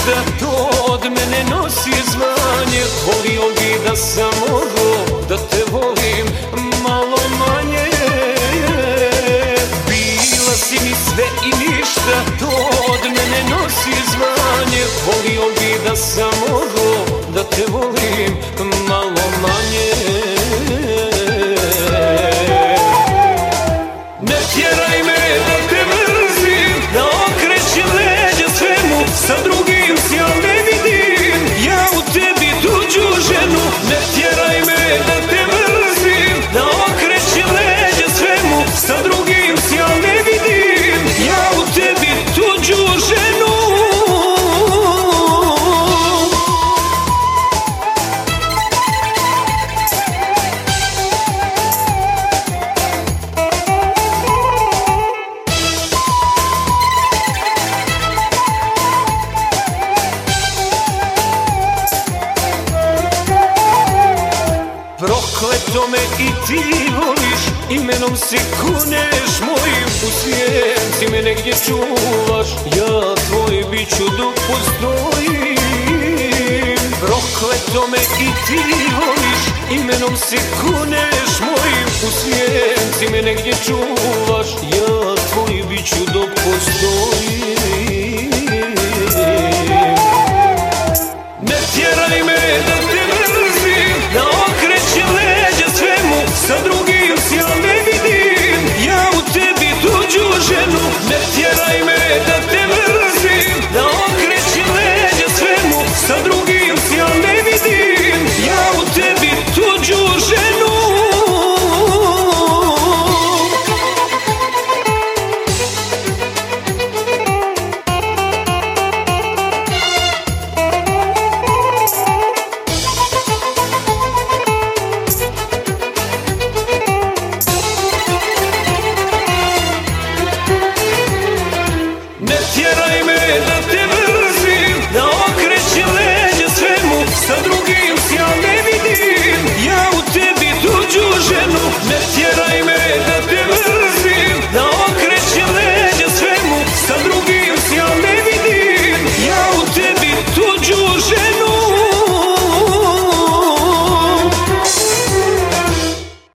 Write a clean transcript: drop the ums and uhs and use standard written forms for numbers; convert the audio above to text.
ništa, to od mene nosi zvanje. Volio bi da sam mogao da te volim malo manje. Bila si mi sve i ništa, to od mene nosi zvanje. Volio bi da sam mogao da te volim malo manje. Ne tjeraj me da te mrzim, da okrećem leđa svemu, sa drugim si ja ne vidim, ja u tebi tuđu ženu. Ne tjeraj me da te mrzim, da okrećem leđa svemu, sa drugim si ja ne vidim, ja u tebi tuđu ženu. Prokleto me i ti voliš, imenom se kuneš mojim, u svijenci me negdje čuvaš, ja tvoj bit ću dok postojim. Prokleto me i ti voliš, imenom se kuneš mojim, u svijenci me negdje čuvaš, ja tvoj bit ću dok postojim. Ne tjeraj me